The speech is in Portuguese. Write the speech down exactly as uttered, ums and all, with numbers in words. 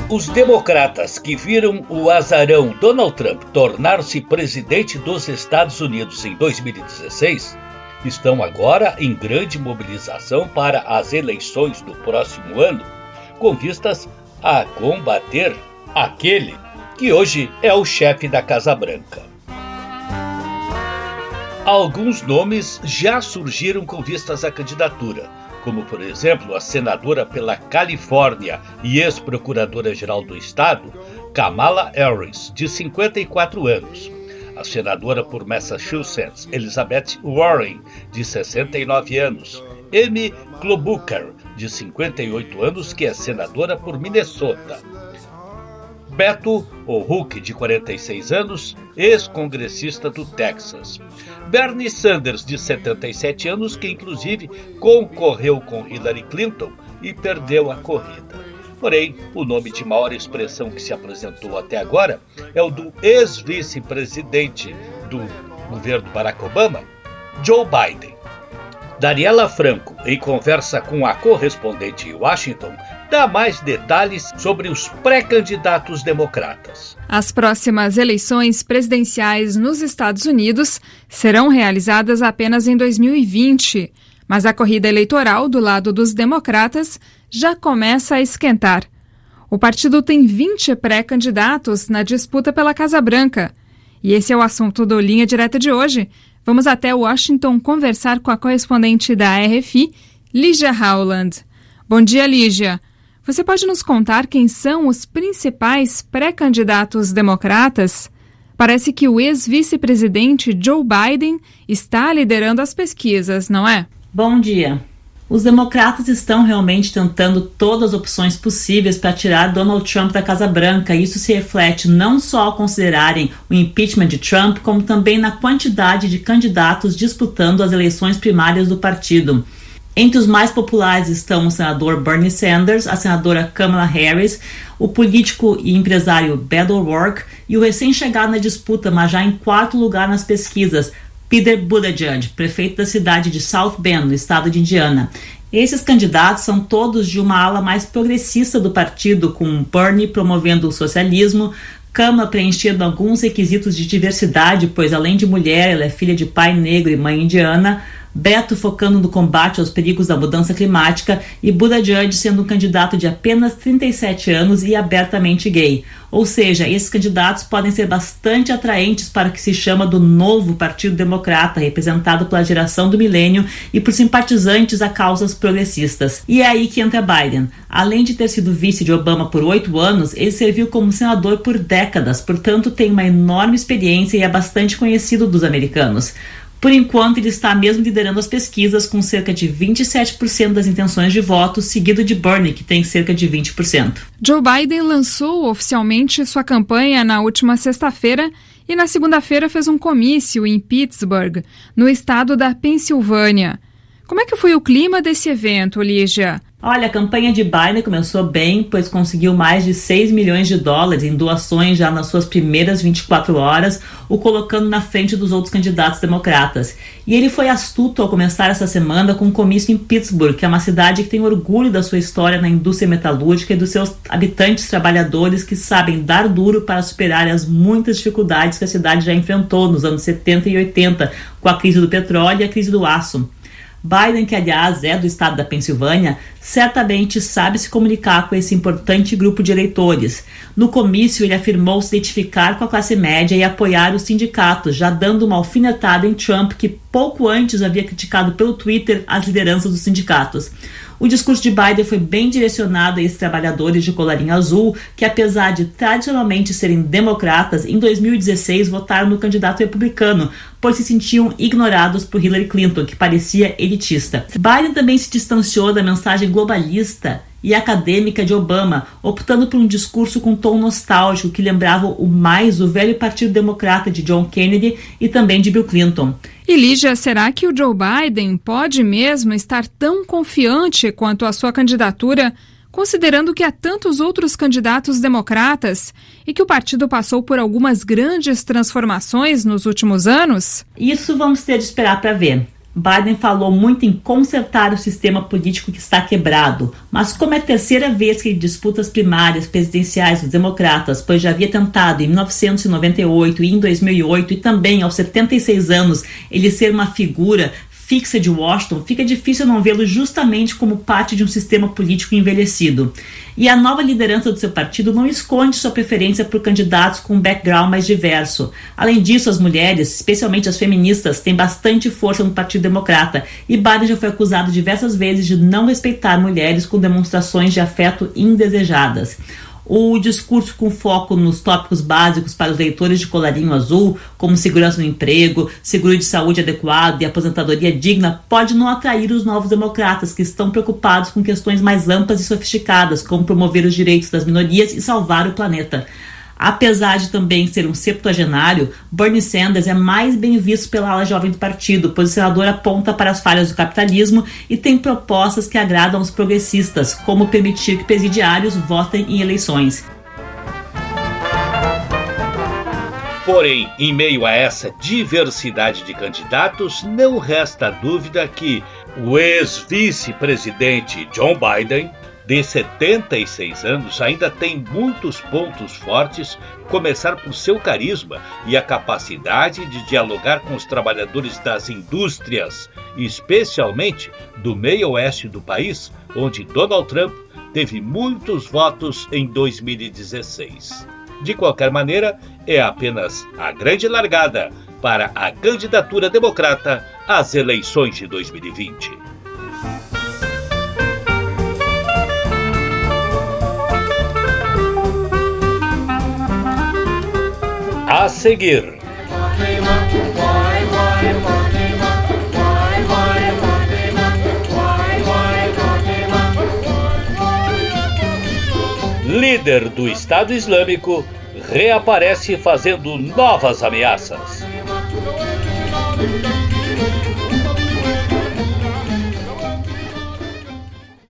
Os democratas que viram o azarão Donald Trump tornar-se presidente dos Estados Unidos em dois mil e dezesseis estão agora em grande mobilização para as eleições do próximo ano, com vistas a combater aquele que hoje é o chefe da Casa Branca. Alguns nomes já surgiram com vistas à candidatura, como, por exemplo, a senadora pela Califórnia e ex-procuradora-geral do estado, Kamala Harris, de cinquenta e quatro anos. A senadora por Massachusetts, Elizabeth Warren, de sessenta e nove anos. Amy Klobuchar, de cinquenta e oito anos, que é senadora por Minnesota. Beto O'Rourke, de quarenta e seis anos, ex-congressista do Texas. Bernie Sanders, de setenta e sete anos, que inclusive concorreu com Hillary Clinton e perdeu a corrida. Porém, o nome de maior expressão que se apresentou até agora é o do ex-vice-presidente do governo Barack Obama, Joe Biden. Daniela Franco, em conversa com a correspondente em Washington, dá mais detalhes sobre os pré-candidatos democratas. As próximas eleições presidenciais nos Estados Unidos serão realizadas apenas em dois mil e vinte, mas a corrida eleitoral do lado dos democratas já começa a esquentar. O partido tem vinte pré-candidatos na disputa pela Casa Branca. E esse é o assunto do Linha Direta de hoje. Vamos até Washington conversar com a correspondente da R F I, Lígia Howland. Bom dia, Lígia. Você pode nos contar quem são os principais pré-candidatos democratas? Parece que o ex-vice-presidente Joe Biden está liderando as pesquisas, não é? Bom dia. Os democratas estão realmente tentando todas as opções possíveis para tirar Donald Trump da Casa Branca. Isso se reflete não só ao considerarem o impeachment de Trump, como também na quantidade de candidatos disputando as eleições primárias do partido. Entre os mais populares estão o senador Bernie Sanders, a senadora Kamala Harris, o político e empresário Beto O'Rourke e o recém-chegado na disputa, mas já em quarto lugar nas pesquisas, Pete Buttigieg, prefeito da cidade de South Bend, no estado de Indiana. Esses candidatos são todos de uma ala mais progressista do partido, com Bernie promovendo o socialismo, Kamala preenchendo alguns requisitos de diversidade, pois além de mulher, ela é filha de pai negro e mãe indiana, Beto focando no combate aos perigos da mudança climática e Buttigieg sendo um candidato de apenas trinta e sete anos e abertamente gay. Ou seja, esses candidatos podem ser bastante atraentes para o que se chama do novo Partido Democrata, representado pela geração do milênio e por simpatizantes a causas progressistas. E é aí que entra Biden. Além de ter sido vice de Obama por oito anos, ele serviu como senador por décadas, portanto tem uma enorme experiência e é bastante conhecido dos americanos. Por enquanto, ele está mesmo liderando as pesquisas com cerca de vinte e sete por cento das intenções de voto, seguido de Bernie, que tem cerca de vinte por cento. Joe Biden lançou oficialmente sua campanha na última sexta-feira e na segunda-feira fez um comício em Pittsburgh, no estado da Pensilvânia. Como é que foi o clima desse evento, Lígia? Olha, a campanha de Biden começou bem, pois conseguiu mais de seis milhões de dólares em doações já nas suas primeiras vinte e quatro horas, o colocando na frente dos outros candidatos democratas. E ele foi astuto ao começar essa semana com um comício em Pittsburgh, que é uma cidade que tem orgulho da sua história na indústria metalúrgica e dos seus habitantes trabalhadores que sabem dar duro para superar as muitas dificuldades que a cidade já enfrentou nos anos setenta e oitenta, com a crise do petróleo e a crise do aço. Biden, que aliás é do estado da Pensilvânia, certamente sabe se comunicar com esse importante grupo de eleitores. No comício, ele afirmou se identificar com a classe média e apoiar os sindicatos, já dando uma alfinetada em Trump, que pouco antes havia criticado pelo Twitter as lideranças dos sindicatos. O discurso de Biden foi bem direcionado a esses trabalhadores de colarinho azul, que apesar de tradicionalmente serem democratas, em dois mil e dezesseis votaram no candidato republicano, pois se sentiam ignorados por Hillary Clinton, que parecia elitista. Biden também se distanciou da mensagem globalista e acadêmica de Obama, optando por um discurso com tom nostálgico que lembrava o mais o velho Partido Democrata de John Kennedy e também de Bill Clinton. E Lígia, será que o Joe Biden pode mesmo estar tão confiante quanto a sua candidatura, considerando que há tantos outros candidatos democratas e que o partido passou por algumas grandes transformações nos últimos anos? Isso vamos ter de esperar para ver. Biden falou muito em consertar o sistema político que está quebrado, mas como é a terceira vez que ele disputa as primárias presidenciais dos democratas, pois já havia tentado em mil novecentos e noventa e oito e em dois mil e oito e também aos setenta e seis anos ele ser uma figura fixa de Washington, fica difícil não vê-lo justamente como parte de um sistema político envelhecido. E a nova liderança do seu partido não esconde sua preferência por candidatos com um background mais diverso. Além disso, as mulheres, especialmente as feministas, têm bastante força no Partido Democrata, e Biden já foi acusado diversas vezes de não respeitar mulheres com demonstrações de afeto indesejadas. O discurso com foco nos tópicos básicos para os leitores de colarinho azul, como segurança no emprego, seguro de saúde adequado e aposentadoria digna, pode não atrair os novos democratas que estão preocupados com questões mais amplas e sofisticadas, como promover os direitos das minorias e salvar o planeta. Apesar de também ser um septuagenário, Bernie Sanders é mais bem visto pela ala jovem do partido, pois o senador aponta para as falhas do capitalismo e tem propostas que agradam aos progressistas, como permitir que presidiários votem em eleições. Porém, em meio a essa diversidade de candidatos, não resta dúvida que o ex-vice-presidente Joe Biden, de setenta e seis anos, ainda tem muitos pontos fortes, começar por seu carisma e a capacidade de dialogar com os trabalhadores das indústrias, especialmente do meio oeste do país, onde Donald Trump teve muitos votos em dois mil e dezesseis. De qualquer maneira, é apenas a grande largada para a candidatura democrata às eleições de dois mil e vinte. A seguir, líder do Estado Islâmico reaparece fazendo novas ameaças.